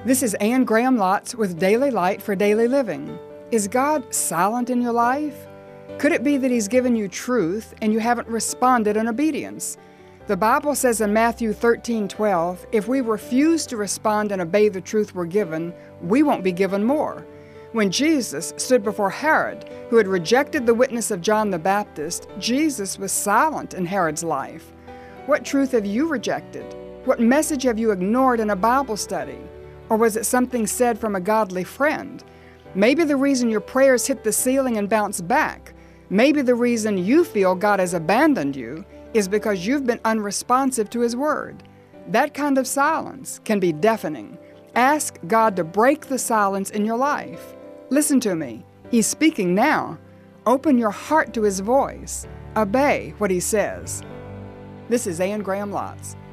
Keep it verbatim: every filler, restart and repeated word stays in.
This is Anne Graham Lotz with Daily Light for Daily Living. Is God silent in your life? Could it be that He's given you truth and you haven't responded in obedience? The Bible says in Matthew thirteen twelve, if we refuse to respond and obey the truth we're given, we won't be given more. When Jesus stood before Herod, who had rejected the witness of John the Baptist, Jesus was silent in Herod's life. What truth have you rejected? What message have you ignored in a Bible study? Or was it something said from a godly friend? Maybe the reason your prayers hit the ceiling and bounce back, maybe the reason you feel God has abandoned you is because you've been unresponsive to His Word. That kind of silence can be deafening. Ask God to break the silence in your life. Listen to me. He's speaking now. Open your heart to His voice. Obey what He says. This is Anne Graham Lotz.